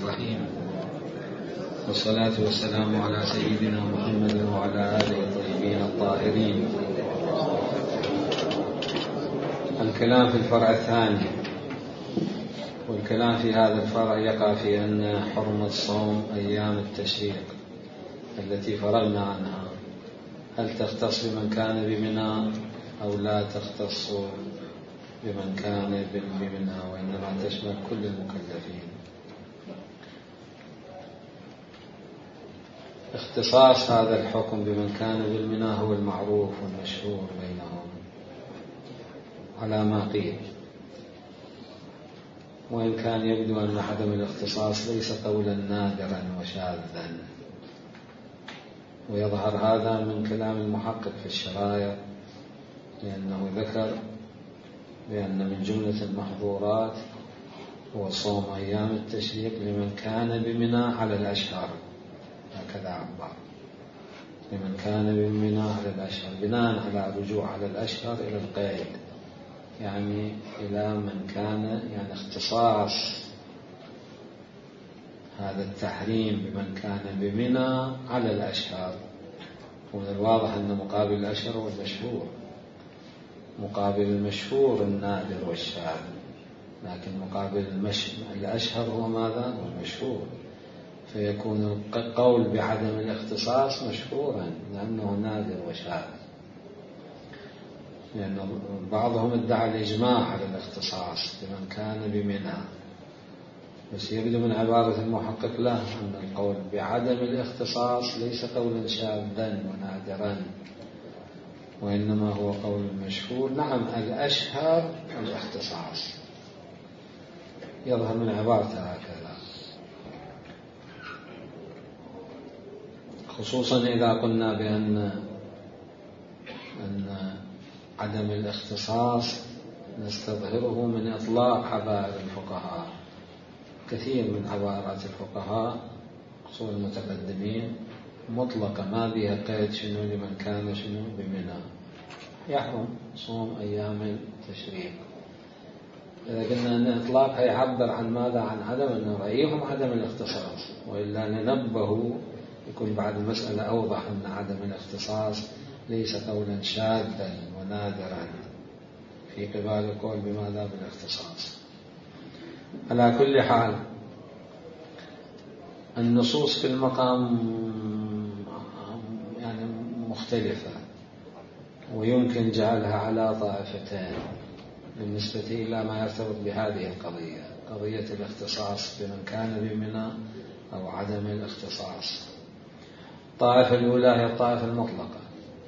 الرحيم، والصلاة والسلام على سيدنا محمد وعلى آله الطيبين الطاهرين. الكلام في الفرع الثاني، والكلام في هذا الفرع يقع في أن حرمة صوم أيام التشريق التي فرغنا عنها هل تختص بمن كان بمنى أو لا تختص بمن كان بمنى، وإنما تشمل كل المكلفين. اختصاص هذا الحكم بمن كان بالمنى هو المعروف والمشهور بينهم على ما قيل، وإن كان يبدو أن عدم الاختصاص ليس قولا نادرا وشاذا، ويظهر هذا من كلام المحقق في الشرايع، لأنه ذكر بأن من جملة المحظورات هو صوم أيام التشريق لمن كان بمنى على الأشهر، هكذا عبر، لمن كان بمنى على الأشهر، بناء على الرجوع على الأشهر إلى القيد، يعني إلى من كان، يعني اختصاص هذا التحريم بمن كان بمنى على الأشهر. ومن الواضح أن مقابل الأشهر هو المشهور، مقابل المشهور النادر والشاذ، لكن مقابل الأشهر هو ماذا؟ هو المشهور، فيكون القول بعدم الاختصاص مشهورا لأنه نادر وشاذ، لأن بعضهم ادعى الإجماع على الاختصاص لمن كان بمنى، بس يبدو من عبارة المحقق له أن القول بعدم الاختصاص ليس قولا شاذا ونادرا، وإنما هو قول مشهور. نعم، الأشهر الاختصاص، يظهر من عبارته هكذا، خصوصا إذا قلنا بأن عدم الاختصاص نستظهره من إطلاق عبارة الفقهاء. كثير من عبارات الفقهاء خصوصا المتقدمين مطلقة ما بها قيد شنو لمن كان شنو بمنى، يحرم صوم أيام التشريق. إذا قلنا أن إطلاقها يعبر عن ماذا؟ عن عدم، أن رأيهم عدم الاختصاص، وإلا ننبه يكون بعد المسألة أوضح أن عدم الاختصاص ليس قولا شاذا ونادرا في قبال القول بماذا؟ بالاختصاص. على كل حال النصوص في المقام يعني مختلفة، ويمكن جعلها على طائفتين بالنسبة إلى ما يرتبط بهذه القضية، قضية الاختصاص بمن كان بمنى أو عدم الاختصاص. الطائفة الأولى هي الطائفة المطلقة،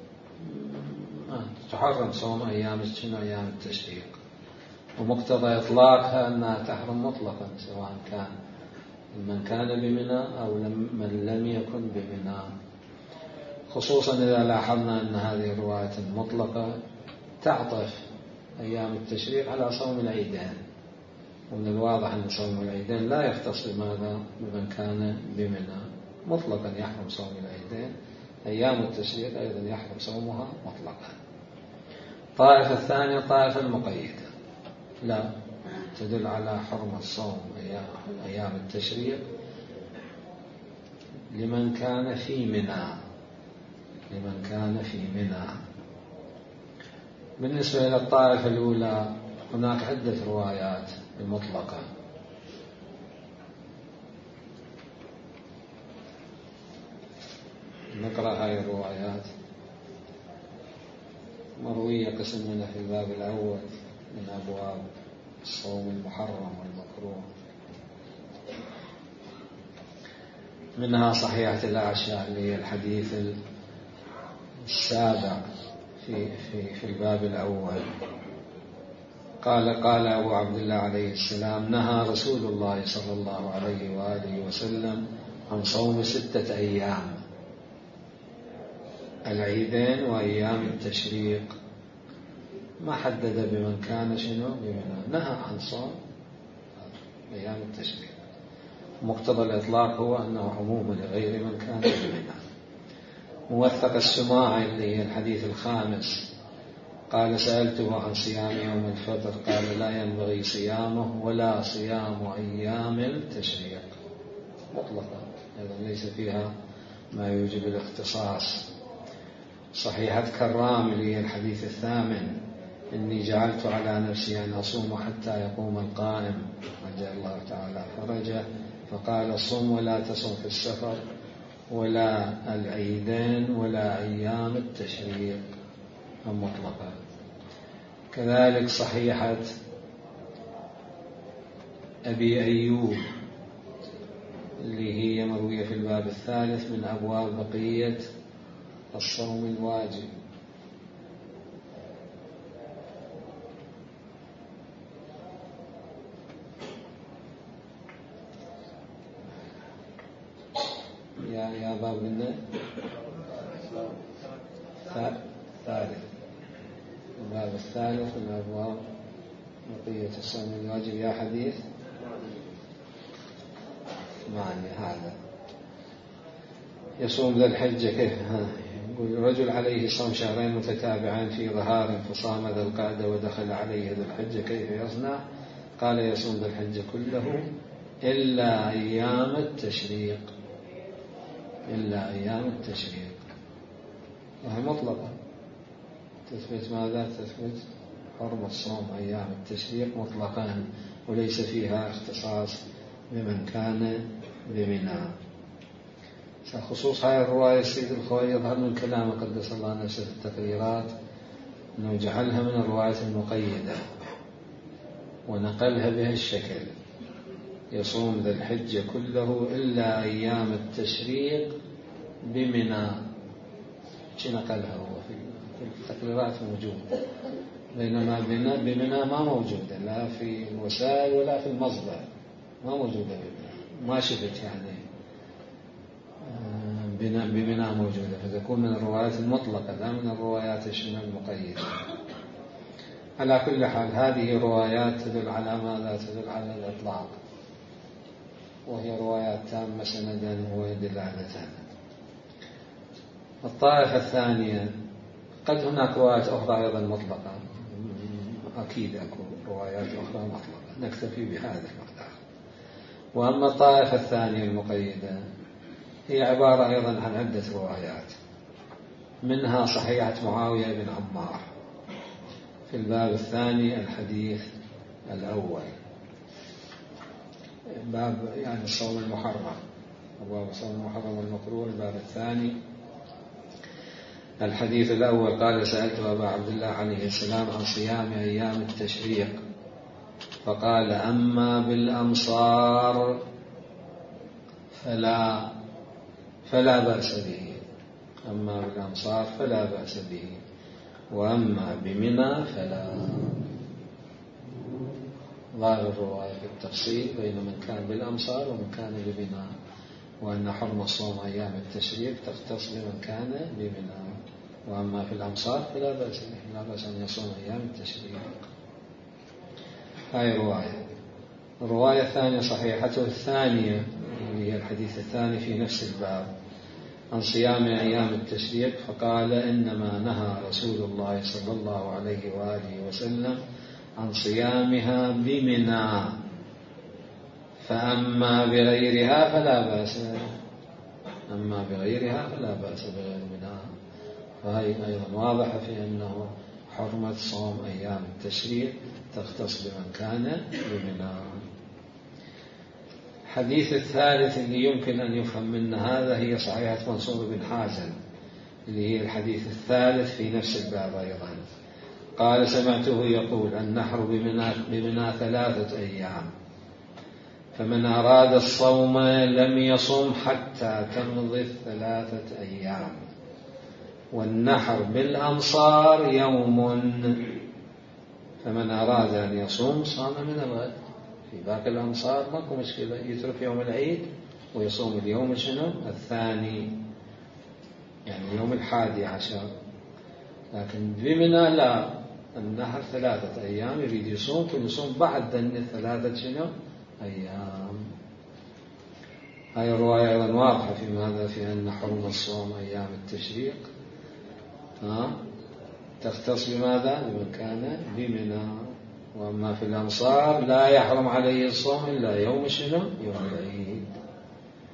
تحرم صوم أيام التشريق، ومقتضى إطلاقها أنها تحرم مطلقا سواء كان من كان بمنى أو من لم يكن بمنى، خصوصا إذا لاحظنا أن هذه الرواية المطلقة تعطف أيام التشريق على صوم العيدين، ومن الواضح أن صوم العيدين لا يختص بماذا؟ بمن كان بمنى، مطلقا يحرم صوم العيدين، أيام التشريق أيضا يحرم صومها مطلقا. الطائفة الثانية طائفة المقيدة، لا تدل على حرمة صوم أيام التشريق لمن كان في منى، لمن كان في منى. بالنسبة إلى الطائفة الأولى هناك عدة روايات المطلقة، نقرأ هذه الروايات. مروية قسم منها في الباب الأول من أبواب الصوم المحرم والمكروه، منها صحيحة الأعشى اللي هي الحديث السابع في الباب الأول. قال أبو عبد الله عليه السلام: نهى رسول الله صلى الله عليه وآله وسلم عن صوم 6 أيام، العيدين وأيام التشريق، ما حدد بمن كان شنو بمنى، نهى عن صوم أيام التشريق. مقتضى الإطلاق هو أنه عموم لغير من كان بمنى. موثق السماعي اللي هي الحديث الخامس قال: سألته عن صيام يوم الفطر قال: لا ينبغي صيامه ولا صيام أيام التشريق. مطلقة، أيضا ليس فيها ما يوجب الاختصاص. صحيحة كرام اللي هي الحديث الثامن: إني جعلت على نفسي أن أصوم حتى يقوم القائم، رجاء الله تعالى فرجه، فقال: صم ولا تصم في السفر ولا العيدين ولا أيام التشريق المطلقة. كذلك صحيحة أبي أيوب اللي هي مروية في الباب الثالث من أبواب بقية الصوم الواجب: يا باب لنا ثالث، الباب الثالث من أبواب بقية الصوم الواجب. يا حديث معني هذا: يصوم ذا الحجة كيف؟ يقول: رجل عليه صوم شهرين متتابعين في ظهار فصام ذا القعدة ودخل عليه ذا الحجة كيف يصنع؟ قال: يصوم ذا الحجة كله إلا أيام التشريق، إلا أيام التشريق. وهي مطلقة تثبت ماذا؟ تثبت حرمة صوم أيام التشريق مطلقا، وليس فيها اختصاص بمن كان بمنى. خصوص هذه الرواية السيد الخوئي يظهر من كلامه قدس الله نفسه في التقريرات أنه جعلها من الرواية المقيدة ونقلها بها الشكل: يصوم ذا الحجة كله إلا أيام التشريق بمنى. شي نقلها هو في التقريرات موجودة، بينما بمنى ما موجودة لا في الوسائل ولا في المصدر، ما موجودة ما شفت يعني بمنى موجودة، فتكون من الروايات المطلقة لا من الروايات المقيدة. على كل حال هذه روايات تدل على ماذا؟ تدل على الإطلاق، وهي روايات تامة سندا ودلالة. الطائفة الثانية: قد هناك روايات أخرى أيضا مطلقة، أكيد أكو روايات أخرى مطلقة، نكتفي بهذا المقدار. وأما الطائفة الثانية المقيدة هي عبارة أيضا عن عدة روايات، منها صحيحة معاوية بن عمار في الباب الثاني الحديث الأول، باب يعني الصوم المحرم، أبواب الصوم المحرم والمكروه، الباب الثاني الحديث الأول: قال: سألت أبا عبد الله عليه السلام عن صيام أيام التشريق فقال: أما بالأمصار فلا بأس به، أما بالأمصار فلا بأس به، وأما بمنى فلا. ظاهر الرواية في التفصيل بين من كان بالأمصار ومن كان بمنى، وأن حرم صوم أيام التشريق تختص بمن كان بمنى، وأما في الأمصار فلا بأس به، لا بأس أن يصوم أيام التشريق. هاي رواية. الرواية الثانية صحيحته الثانية اللي هي الحديث الثاني في نفس الباب عن صيام أيام التشريق فقال: إنما نهى رسول الله صلى الله عليه وآله وسلم عن صيامها بمنى، فأما بغيرها فلا بأس، أما بغيرها فلا بأس بغير منى. فهي أيضا واضحة في أنه حرمة صوم أيام التشريق تختص بمن كان بمنى. الحديث الثالث اللي يمكن أن يفهم منه هذا هي صحيحة منصور بن حازم اللي هي الحديث الثالث في نفس الباب أيضا. قال: سمعته يقول: النحر بمنى 3 أيام، فمن أراد الصوم لم يصم حتى تمضي 3 أيام، والنحر بالأمصار يوم، فمن أراد أن يصوم صام من الغد. في باقي الأمصار ماكو مشكلة، يترك يوم العيد ويصوم اليوم الثاني، يعني يوم 11. لكن بمنى لا، النحر 3 أيام يريد يصوم، يصوم بعد 3 أيام. هاي الرواية أيضا واضحة في ماذا؟ في أن حرم الصوم أيام التشريق تختص بماذا؟ بمن كان بمنى. وأما في الأمصار لا يحرم عليه الصوم إلا يوم يوم العيد.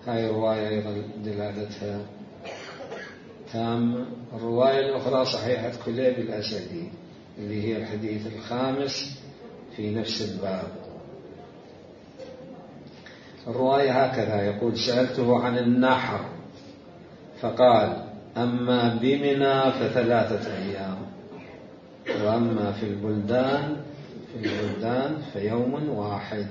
هاي الرواية أيضا دلالتها تام. الرواية الأخرى صحيحة كليب الأسدي اللي هي الحديث الخامس في نفس الباب. الرواية هكذا يقول: سألته عن النحر فقال: أما بمنى ف3 أيام، وأما في البلدان فيوم واحد،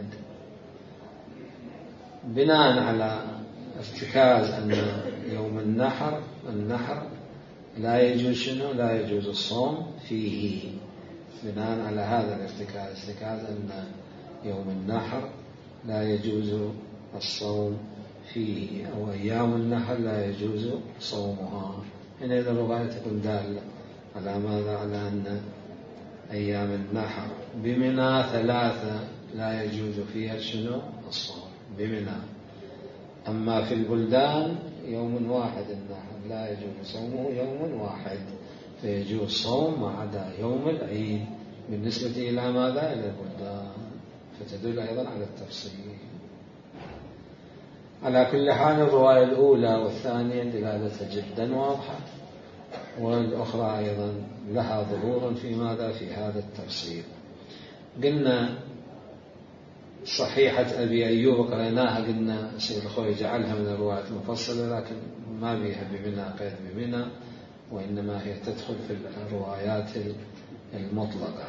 بناء على ارتكاز أن يوم النحر لا يجوز الصوم فيه، بناء على هذا الارتكاز أن يوم النحر لا يجوز الصوم فيه، أو أيام النحر لا يجوز صومها. هنا إذا الرواية تكون دالة على ماذا؟ على أن أيام النحر بمنى 3 لا يجوز فيها الصوم بمنى. أما في البلدان يوم واحد النحر لا يجوز صومه يوم واحد، فيجوز صوم ما عدا يوم العيد بالنسبة إلى ماذا؟ إلى البلدان، فتدل أيضا على التفصيل. على كل حال الرواية الأولى والثانية دلالتها جدا واضحة، والأخرى أيضا لها ظهور في ماذا؟ في هذا التفصيل. قلنا صحيحة أبي أيوب قريناها، قلنا سيد الخوي جعلها من الروايات المفصلة، لكن ما بيها بمنى قيد بمنى، وإنما هي تدخل في الروايات المطلقة.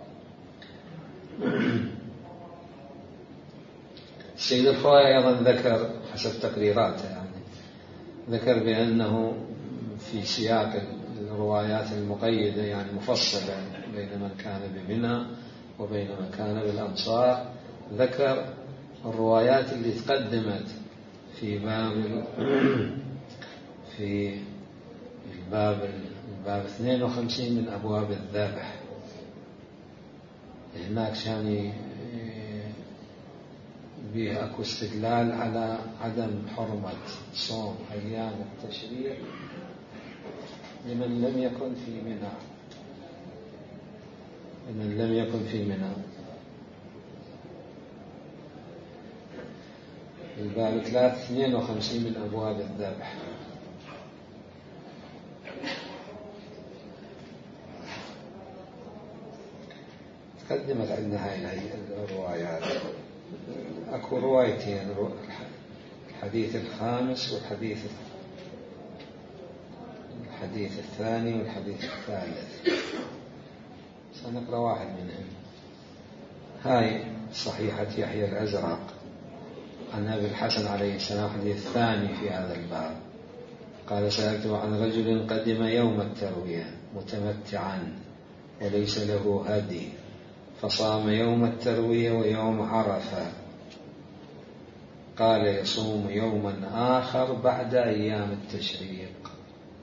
سيد الخوي أيضا ذكر حسب تقريراته ذكر بأنه في سياق الروايات المقيدة مفصلة بين من كان بمنى وبين من كان بالأمصار، ذكر الروايات اللي تقدمت في الباب 52 من أبواب الذبح. هناك كان به أكو استدلال على عدم حرمة صوم أيام التشريق لمن لم يكن في منى. الباب 52 من أبواب الذبح. تقدمت عندنا هاي الروايات. أكو روايتين، الحديث الخامس والحديث الثاني والحديث الثالث. سنقرأ واحد منهم. هاي صحيحة يحيى الأزرق عن أبي الحسن عليه السلام، الحديث الثاني في هذا الباب. قال: سألته عن رجل قدم يوم التروية متمتعا وليس له هدي، فصام يوم التروية ويوم عرفة. قال: يصوم يوما آخر بعد أيام التشريق.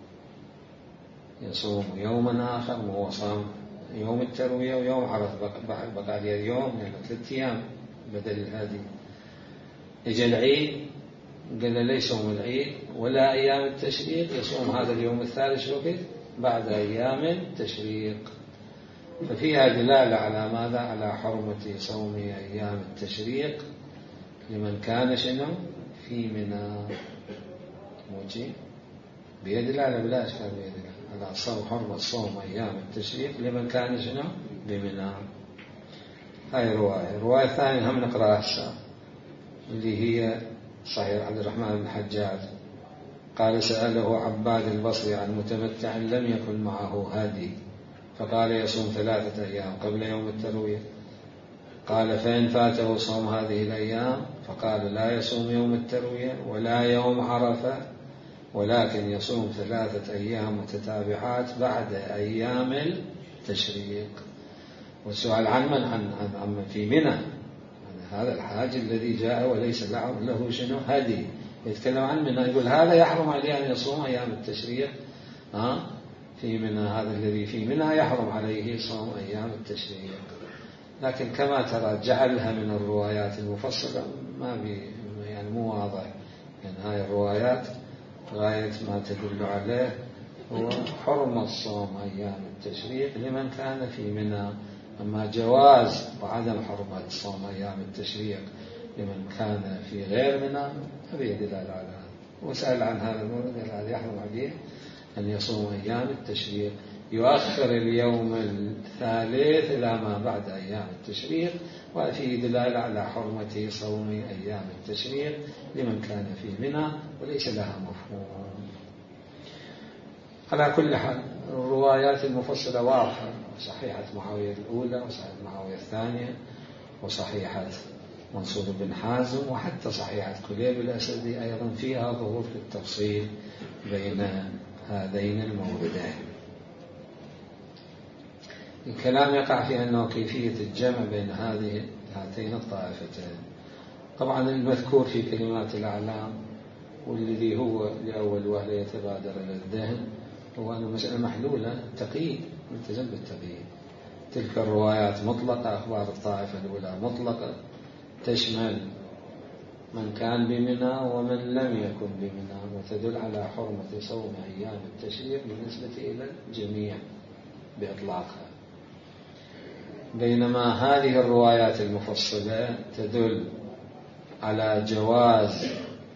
يصوم يوما آخر، وهو صام يوم التروية ويوم عرفة، بقى عليه اليوم 3 أيام بدل الهدي. إجا العيد قال: ليس يوم العيد ولا أيام التشريق، يصوم هذا اليوم الثالث وقت بعد أيام التشريق. ففيها دلالة على ماذا؟ على حرمة صوم أيام التشريق لمن كان في منى. موجي بيدلالة بلا أشكال، بيدلالة على حرمة صوم أيام التشريق لمن كان بمنى. هاي الرواية الثانية هم نقرأها هسه، اللي هي صحيح عبد الرحمن بن حجاج. قال: سأله عباد البصري عن متمتع لم يكن معه هدي، فقال: يصوم 3 أيام قبل يوم التروية. قال: فإن فاته صوم هذه الأيام؟ فقال: لا يصوم يوم التروية ولا يوم عرفة، ولكن يصوم 3 أيام متتابعات بعد أيام التشريق. والسؤال عن من في منى، هذا الحاج الذي جاء وليس له هدي، يتكلم عن منى، يقول هذا يحرم عليه أن يصوم أيام التشريق في منى، هذا الذي في منى يحرم عليه صوم أيام التشريق. لكن كما ترى جعلها من الروايات المفصلة، مو واضح. هاي الروايات غاية ما تدل عليه هو حرمة صوم أيام التشريق لمن كان في منى. أما جواز وعدم حرمة صوم أيام التشريق لمن كان في غير منى هذه دلالة على هذا. وسأل عن هذا المورد الذي يحرم عليه أن يصوم أيام التشريق، يؤخر اليوم الثالث إلى ما بعد أيام التشريق، وفيه دلالة على حرمة صوم أيام التشريق لمن كان في منى وليس لها مفهوم. على كل حال الروايات المفصلة واضحة، صحيحة معاوية الأولى وصحيحة معاوية الثانية وصحيحة منصور بن حازم وحتى صحيحة كليب الأسدي أيضا فيها ظهور في التفصيل بين هذين الموردين. الكلام يقع في أنه كيفية الجمع بين هاتين الطائفتين. طبعا المذكور في كلمات الأعلام والذي هو لأول وهلة يتبادر إلى الذهن هو أن المسألة محلولة، التقييد ملتزم بالتقييد. تلك الروايات مطلقة، أخبار الطائفة الأولى مطلقة تشمل من كان بمنى ومن لم يكن بمنى، وتدل على حرمة صوم أيام التشريق بالنسبة إلى الجميع بإطلاقها. بينما هذه الروايات المفصلة تدل على جواز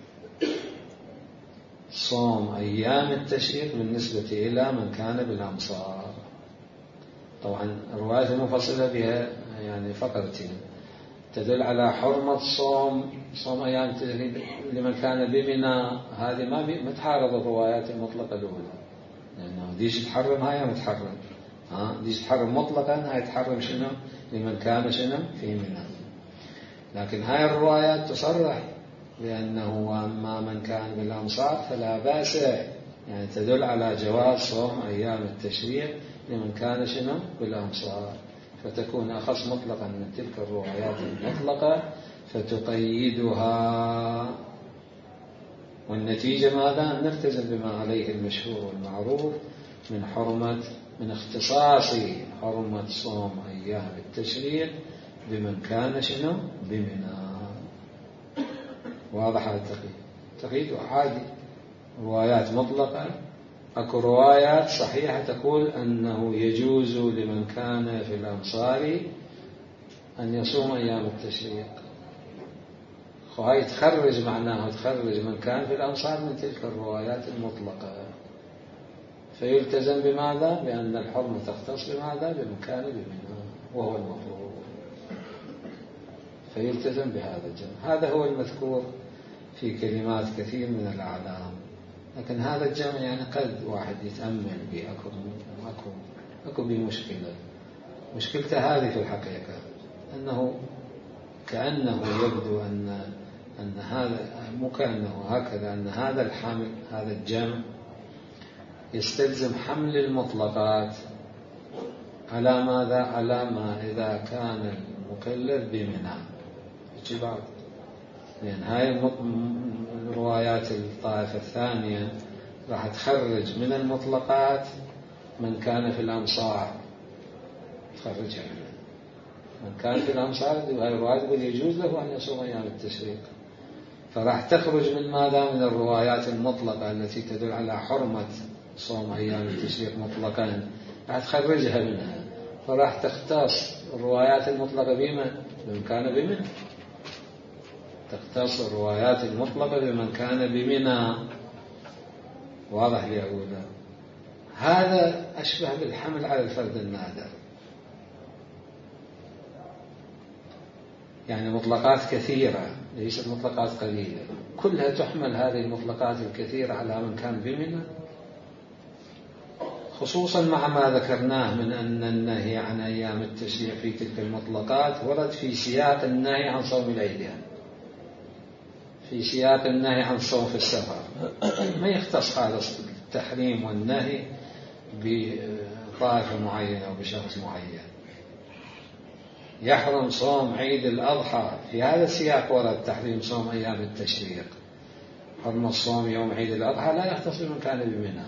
صوم أيام التشريق بالنسبة إلى من كان بالأمصار. طبعا الروايات المفصلة بها يعني فقرتين، تدل على حرمة صوم أيام التشريق لمن كان بمنى، هذه ما تحارب الروايات المطلقة الأولى، لأنه ديش تحرم هاي متحرم، ديش تحرم مطلقا هاي تحرم شنو لمن كان شنو في منى. لكن هاي الروايات تصرح لأنه وأما من كان بالأمصار فلا بأس، يعني تدل على جواز صوم أيام التشريق لمن كان شنو بالأمصار، فتكون أخص مطلقا من تلك الروايات المطلقة فتقيدها. والنتيجة ماذا؟ نلتزم بما عليه المشهور والمعروف من اختصاص حرمة صوم أيام التشريق بمن كان شنو بمنى. واضح هذا التقييد؟ تقييد عادي، روايات مطلقة. أكو روايات صحيحة تقول أنه يجوز لمن كان في الأمصار أن يصوم أيام التشريق، وهي تخرج معناه تخرج من كان في الأمصار من تلك الروايات المطلقة، فيلتزم بماذا؟ بأن الحرمة تختص بماذا؟ بمن كان بمنى وهو المفروض، فيلتزم بهذا الجمع. هذا هو المذكور في كلمات كثير من الأعلام. لكن هذا الجمع يعني قد واحد يتأمل به أكو بمشكلة. مشكلته هذه في الحقيقة أنه كأنه يبدو أن هذا مو كأنه هكذا، أن هذا الحمل هذا الجمع يستلزم حمل المطلقات على ماذا؟ على ما إذا كان المكلف بمنى اتباع. لأن هاي روايات الطائفة الثانية راح تخرج من المطلقات من كان في الأمصار، تخرجها من كان في الأمصار. هاي الروايات تقول يجوز له أن يصوم أيام التشريق، فراح تخرج من ماذا؟ من الروايات المطلقة التي تدل على حرمة صوم أيام التشريق مطلقا، راح تخرجها منها، فراح تختص الروايات المطلقة بمن كان بمنى، تختص الروايات المطلقة بمن كان بمنى. واضح لي أولا؟ هذا أشبه بالحمل على الفرد النادر، يعني مطلقات كثيرة ليست مطلقات قليلة، كلها تحمل هذه المطلقات الكثيرة على من كان بمنى، خصوصا مع ما ذكرناه من أن النهي عن أيام التشريق في تلك المطلقات ورد في سياق النهي عن صوم العيدين، في سياق النهي عن صوم في السفر. ما يختص هذا التحريم والنهي بطائفة معينة أو بشخص معين. يحرم صوم عيد الأضحى، في هذا السياق ورد تحريم صوم أيام التشريق. حرم الصوم يوم عيد الأضحى لا يختص بمن كان بمنى.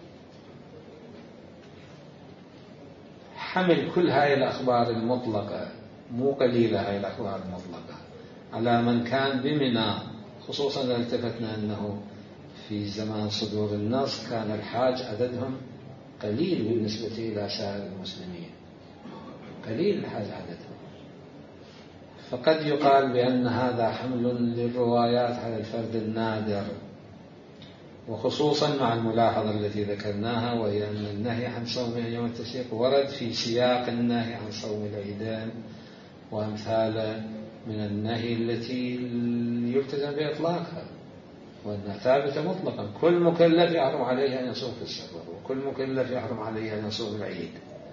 حمل كل هاي الأخبار المطلقة، مو قليلة هاي الأخبار المطلقة، على من كان بمنى، خصوصا إذا التفتنا أنه في زمان صدور النص كان الحاج عددهم قليل بالنسبة إلى سائر المسلمين، قليل الحاج عددهم، فقد يقال بأن هذا حمل للروايات على الفرد النادر، وخصوصا مع الملاحظة التي ذكرناها، وهي أن النهي عن صوم أيام التشريق ورد في سياق النهي عن صوم العيدين وأمثاله من النهي التي يلتزم بإطلاقها، وأنها ثابتة مطلقا. كل مكلف يحرم عليه أن يصوم في السفر، وكل مكلف يحرم عليه أن يصوم العيد.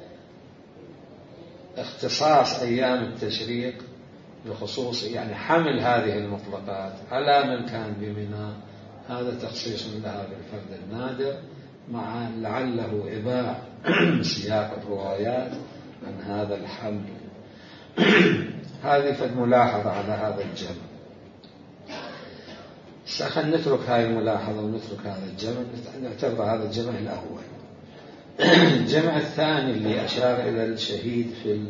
اختصاص أيام التشريق بخصوص يعني حمل هذه المطلقات على من كان بمنى، هذا تخصيص لها بالفرد النادر، مع لعله إباع سياق الروايات عن هذا الحمل. هذه فالملاحظة على هذا الجمع. خلينا نترك هذه الملاحظة ونترك هذا الجمع، نعتبر هذا الجمع الأول. الجمع الثاني اللي أشار إلى الشهيد في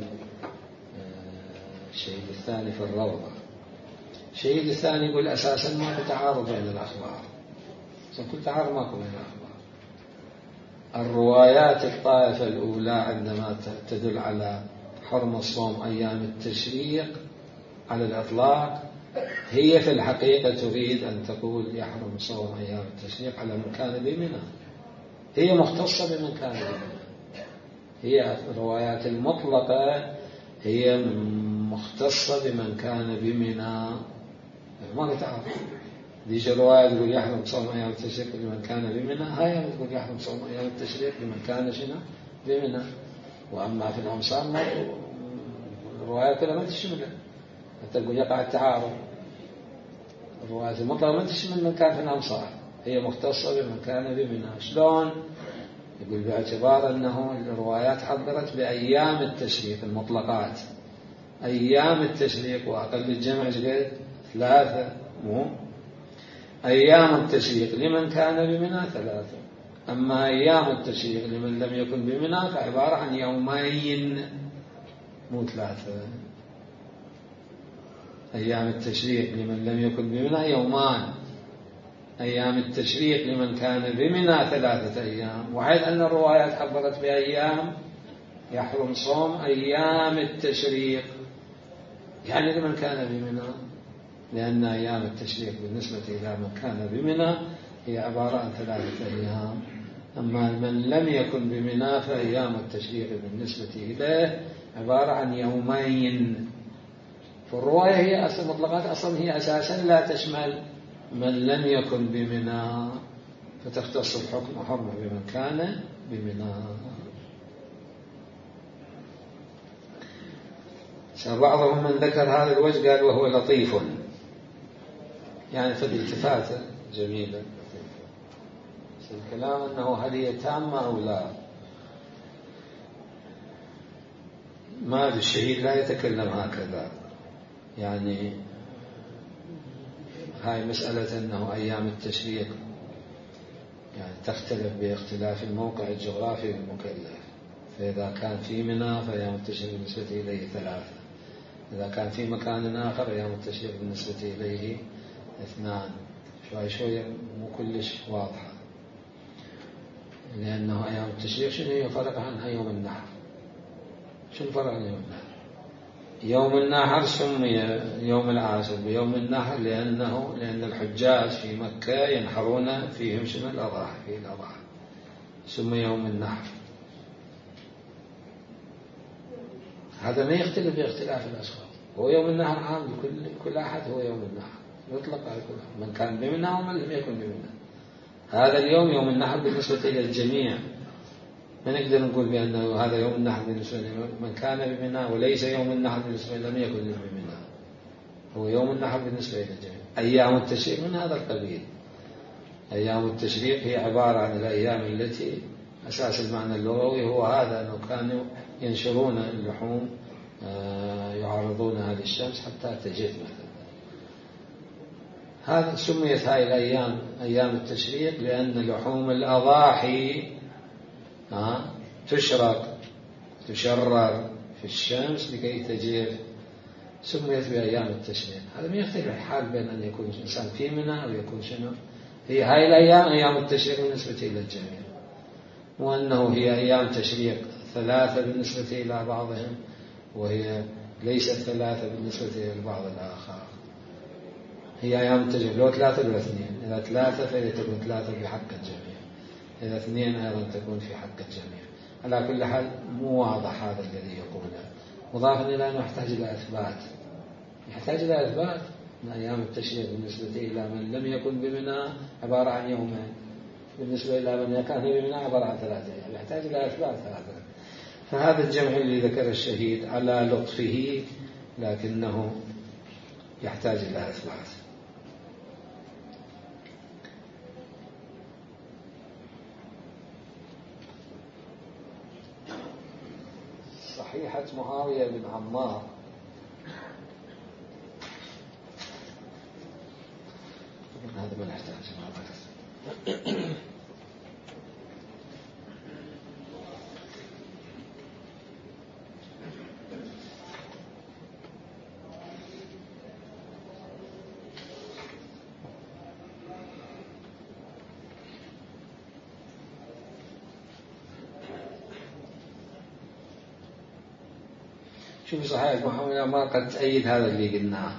الشهيد الثاني في الروضة. الشهيد الثاني يقول أساسا ما في تعارض بين الأخبار، كل تعارض ماكو بين الأخبار. الروايات الطائفة الأولى عندما تدل على حرم صوم أيام التشريق على الإطلاق، هي في الحقيقة تريد أن تقول يحرم صوم أيام التشريق على من كان بمنى، هي مختصة بمن كان بمنى. هي الروايات المطلقة هي مختصة بمن كان بمنى، ما تعرف. ديش الرواية تقول يحرم صوم أيام التشريق لمن كان بمنى، هاي تقول يحرم صوم أيام التشريق لمن كان شنو بمنى. وأما في الأمصار ما الروايات كلها ما تشملها، حتى تقول يقع التعارض. الروايات المطلقة ما تشمل من كان في الأمصار، هي مختصة بمن كان بمنى. شلون؟ يقول باعتبار أنه الروايات حضرت بأيام التشريق المطلقات، أيام التشريق وأقل الجمع قد 3، مو أيام التشريق لمن كان بمنى 3، أما أيام التشريق لمن لم يكن بمنى فعبارة عن يومين مو 3. أيام التشريق لمن لم يكن بمنى يومان، أيام التشريق لمن كان بمنى 3 أيام. وحيث أن الروايات حضرت بأيام يحرم صوم أيام التشريق، يعني لمن كان بمنى، لأن أيام التشريق بالنسبة إلى من كان بمنى هي عبارة عن 3 أيام. أما من لم يكن بمنى فأيام التشريق بالنسبة إليه عبارة عن يومين. فالرواية هي أصل مطلقات أصلا هي أساسا لا تشمل من لم يكن بمنى، فتختص الحكم حرمه بمن كان بمنى. بعضهم من ذكر هذا الوجه قال وهو لطيف، يعني فد التفاتة جميلة. الكلام أنه هل هي تامة أو لا، ما الشهيد لا يتكلم هكذا. يعني هاي مسألة أنه أيام التشريق يعني تختلف باختلاف الموقع الجغرافي للمكلف، فإذا كان في منى فأيام التشريق بالنسبة إليه 3، إذا كان في مكان آخر أيام التشريق بالنسبة إليه 2. شوية مو كلش واضحة، لأنه أيام التشريق شنو يفرق عنها يوم النحر؟ شنو الفرق عن يوم النحر؟ يوم النحر سمي يوم العاشر بيوم النحر لأن الحجاج في مكة ينحرون فيهم شنو الأضاحي، في الأضاحي سمي يوم النحر. هذا ما يختلف باختلاف الأشخاص، هو يوم النحر عام لكل أحد، هو يوم النحر يطلق على كل من كان بمنى ومن لم يكن بمنى. هذا اليوم يوم النحر بالنسبة إلى الجميع، ما نقدر نقول بأنه هذا يوم النحر بالنسبة لمن كان بمنى وليس يوم النحر بالنسبة لمن لم يكن بمنى، هو يوم النحر بالنسبة إلى الجميع. أيام التشريق من هذا القبيل. أيام التشريق هي عبارة عن الأيام التي أساس المعنى اللغوي هو هذا، أنه كانوا ينشرون اللحوم يعرضونها للشمس حتى تجف مثلا. هذا سميت هاي الأيام أيام التشريق لأن لحوم الأضاحي تشرق تشرر في الشمس لكي تجف، سميت بأيام التشريق. هذا ما يختلف الحال بين أن يكون الإنسان في منى أو يكون شنو. هي هاي الأيام أيام التشريق بالنسبة إلى الجميع، وأنه هي أيام تشريق 3 بالنسبة إلى بعضهم، وهي ليست 3 بالنسبة للبعض الآخر، هي أيام التشريق. لو 3 ولا 2، إذا 3 فهي تكون 3 في حق الجميع، إذا 2 أيضا تكون في حق الجميع. على كل حال مو واضح هذا الذي يقوله، مضافا إلى أنه يحتاج إلى إثبات، يحتاج إلى إثبات أن أيام التشريق بالنسبة إلى من لم يكن بمنى عبارة عن يومين، بالنسبة إلى من كان بمنى عبارة عن 3 أيام، يحتاج إلى إثبات هذا. فهذا الجمع اللي ذكر الشهيد على لطفه، لكنه يحتاج إلى إثبات. صحيحة معاوية بن عمار هذا ما نحتاج شوف صحيح معاوية ما قد تأيد هذا اللي قلناه،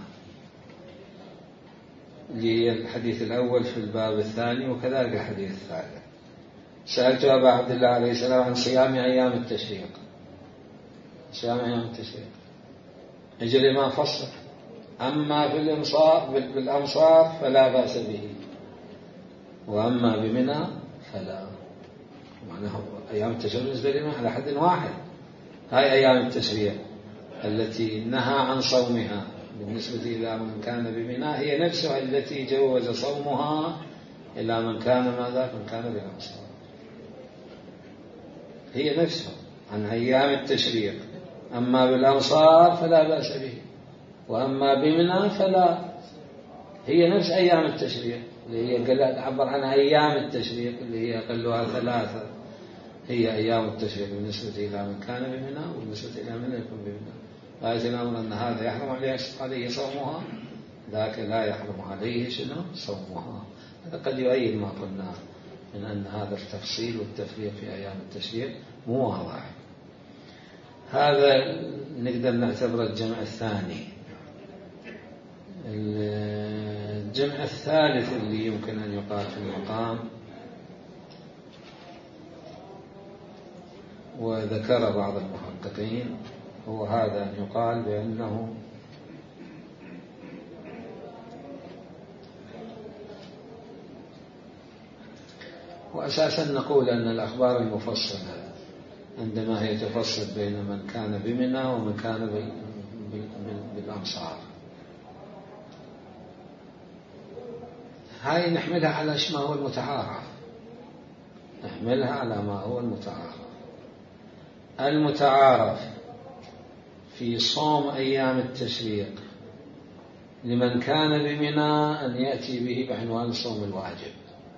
اللي هي الحديث الأول في الباب الثاني وكذلك الحديث الثالث. سألت أبا عبد الله عليه السلام عن صيام أيام التشريق، صيام أيام التشريق يجي الإمام فصل: أما بالأمصار فلا بأس به، وأما بمنى فلا. معناه أيام التشريق بالنسبة للإمام على حد واحد، هاي أيام التشريق التي نهى عن صومها بالنسبة إلى من كان بمنى هي نفسها التي جوز صومها إلى من كان ماذا؟ من كان بالأمصار، هي نفسها عن أيام التشريق. أما بالأمصار فلا بأس به، وأما بمنى فلا، هي نفس أيام التشريق اللي هي قال عبر عنها أيام التشريق اللي هي أقلها 3، هي أيام التشريق بالنسبة إلى من كان بمنى وبالنسبة إلى من يكون بمنى. فهذا الأمر أن هذا يحرم عليه صومها، ذاك لا يحرم عليه شنو صومها. هذا قد يؤيد ما قلنا من أن هذا التفصيل والتفريق في أيام التشريق مو واضح. هذا نقدر نعتبره الجمع الثاني. الجمع الثالث اللي يمكن أن يقال في المقام، وذكر بعض المحققين، هو هذا أن يقال بأنه وأساسا نقول أن الأخبار المفصلة عندما هي تفصل بين من كان بمنى ومن كان بالأمصار، هاي نحملها على ما هو المتعارف، نحملها على ما هو المتعارف في صوم أيام التشريق لمن كان بمنى أن يأتي به بعنوان صوم الواجب،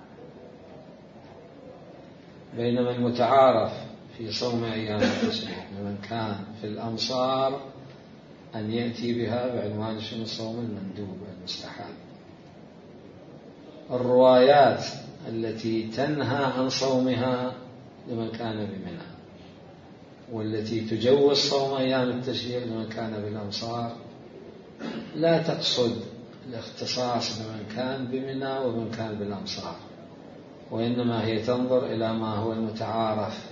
بينما المتعارف في صوم أيام التشريق لمن كان في الأمصار أن يأتي بها بعنوان صوم المندوب المستحب. الروايات التي تنهى عن صومها لمن كان بمنى والتي تجوز صوم أيام التشريق لمن كان بالأمصار لا تقصد الاختصاص بمن كان بمنى ومن كان بالأمصار، وإنما هي تنظر إلى ما هو المتعارف.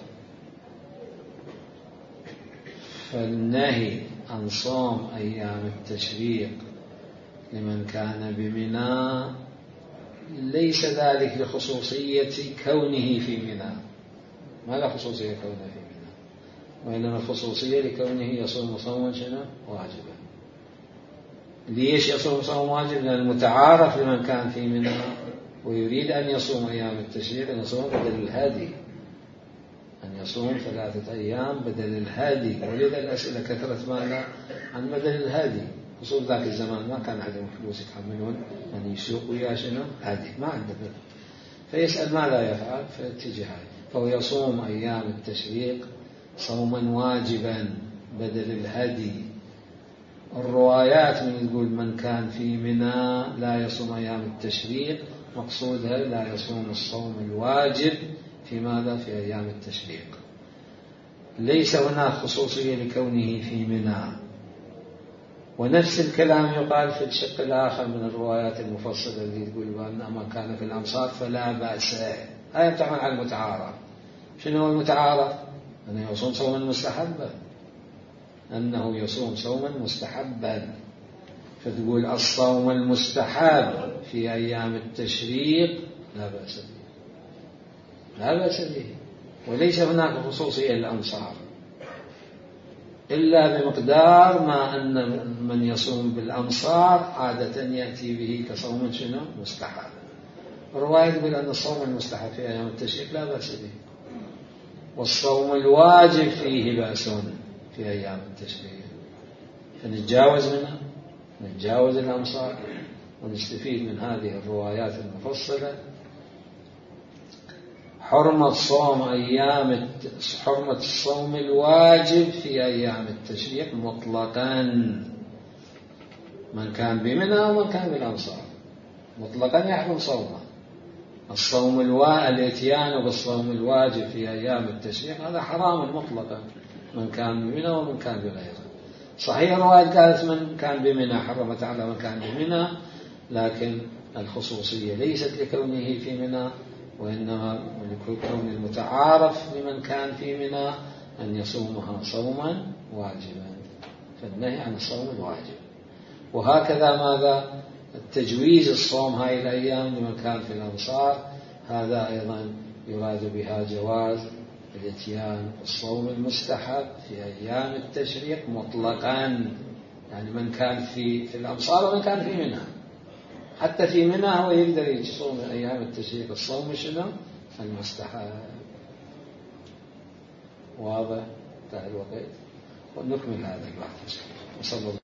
فالنهي عن صوم أيام التشريق لمن كان بمنى ليس ذلك لخصوصية كونه في منى، ما له خصوصية كونه في منى، وإنما الخصوصية لكونه يصوم صوما واجبا. ليش يصوم صوم واجب؟ لأن المتعارف لمن كان في منى ويريد أن يصوم أيام التشريق أن يصوم بدل الهادي، أن يصوم 3 أيام بدل الهادي. ولذا الأسئلة كثرت ماذا عن بدل الهادي، خصوصا ذاك الزمان ما كان عندهم فلوس يتحملون أن يسوقوا يا هادي، ما عنده بل. فيسأل ماذا يفعل فتجي هاي، فهو يصوم أيام التشريق صوما واجبا بدل الهدي. الروايات من يقول من كان في منى لا يصوم أيام التشريق مقصودها لا يصوم الصوم الواجب في ماذا؟ في أيام التشريق. ليس هناك خصوصية لكونه في منى، ونفس الكلام يقال في الشق الآخر من الروايات المفصلة التي تقول بأن ما كان في الأمصار فلا بأس. هذا تعمل على المتعارف. شنو هو المتعارف؟ أنه يصوم صوما مستحبا، أنه يصوم صوما مستحبا، فتقول الصوم المستحب في أيام التشريق لا بأس به، لا بأس به، وليس هناك خصوصية للأمصار إلا بمقدار ما أن من يصوم بالأمصار عادة يأتي به كصوم شنو مستحب. الرواية تقول أن الصوم المستحب في أيام التشريق لا بأس به، والصوم الواجب فيه بأس في أيام التشريق، فنتجاوز منها، نتجاوز الأمصار ونستفيد من هذه الروايات المفصلة حرمة الصوم الواجب في أيام التشريق مطلقا، من كان بمنى ومن كان بالأمصار مطلقا يحرم صومه. الصوم الاتيان بالصوم الواجب في أيام التشريق هذا حرام مطلقا، من كان بمنى ومن كان بغيره. صحيح الرواية قالت من كان بمنى حرمت على من كان بمنى، لكن الخصوصية ليست لكونه في منى، وإنما لكون المتعارف لمن كان في منى أن يصومها صوما واجبا، فالنهي عن الصوم الواجب. وهكذا ماذا التجويز الصوم هاي الأيام لمن كان في الأمصار، هذا أيضا يراد بها جواز الاتيان بالصوم المستحب في أيام التشريق مطلقا، يعني من كان في الأمصار ومن كان في منى، حتى في منى هو يقدر يصوم أيام التشريق الصوم شنو المستحب. واضح؟ انتهى الوقت ونكمل هذا البحث. وصلى الله